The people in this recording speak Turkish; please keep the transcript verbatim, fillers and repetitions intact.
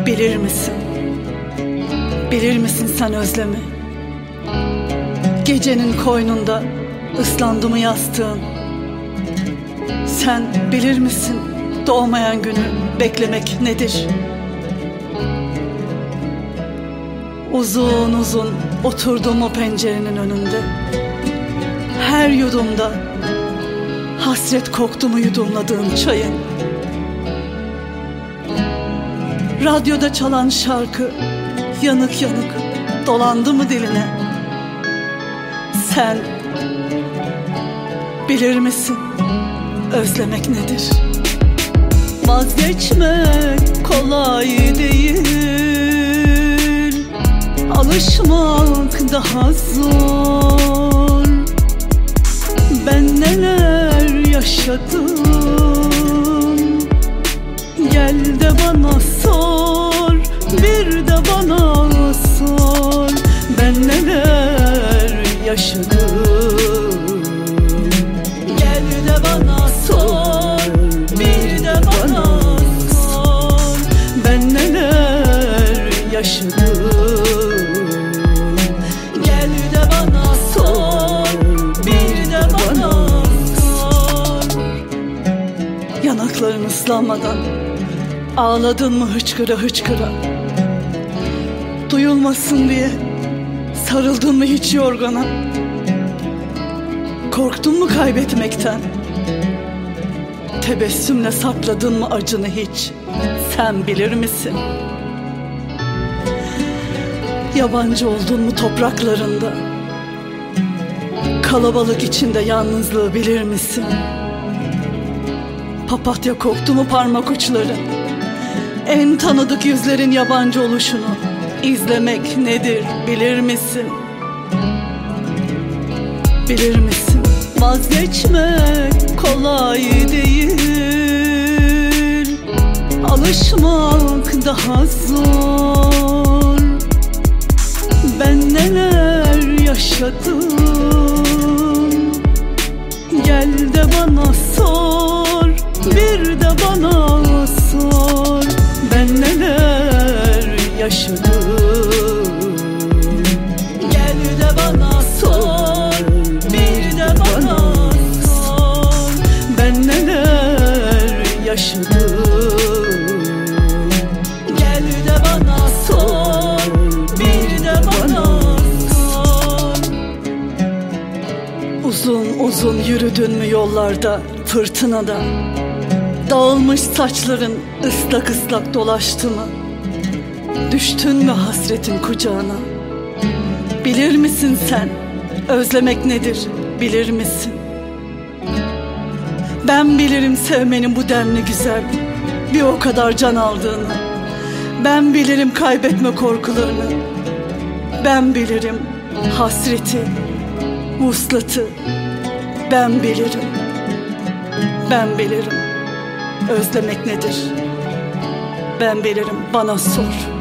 Bilir misin? Bilir misin sen özlemi? Gecenin koynunda ıslandı mı yastığın? Sen bilir misin doğmayan günü beklemek nedir? Uzun uzun oturdum o pencerenin önünde. Her yudumda hasret koktu mu yudumladığın çayın? Radyoda çalan şarkı yanık yanık dolandı mı diline? Sen bilir misin özlemek nedir? Vazgeçmek kolay değil, alışmak daha zor. Ben neler yaşadım, gel de bana sor, bir de bana sor. Ben neler yaşadım, gel de bana sor, bir de bana sor. Ben neler yaşadım, gel de bana sor, bir de bana sor. Yanakların ıslanmadan ağladın mı hıçkıra hıçkıra? Duyulmasın diye sarıldın mı hiç yorgana? Korktun mu kaybetmekten? Tebessümle sakladın mı acını hiç? Sen bilir misin? Yabancı oldun mu topraklarında? Kalabalık içinde yalnızlığı bilir misin? Papatya koktu mu parmak uçları? En tanıdık yüzlerin yabancı oluşunu İzlemek nedir bilir misin? Bilir misin? Vazgeçmek kolay değil, alışmak daha zor. Ben neler yaşadım, gel de bana sor, bir de bana sor. Ben neler yaşadım, gel de bana sor, bir de bana sor. Ben neler yaşadım, gel de bana sor, bir de bana sor. Uzun uzun yürüdün mü yollarda, fırtınada? Dağılmış saçların ıslak ıslak dolaştı mı? Düştün mü hasretin kucağına? Bilir misin sen özlemek nedir bilir misin? Ben bilirim sevmenin bu denli güzel, bir o kadar can aldığını. Ben bilirim kaybetme korkularını. Ben bilirim hasreti, vuslatı. Ben bilirim, ben bilirim özlemek nedir. Ben bilirim, bana sor.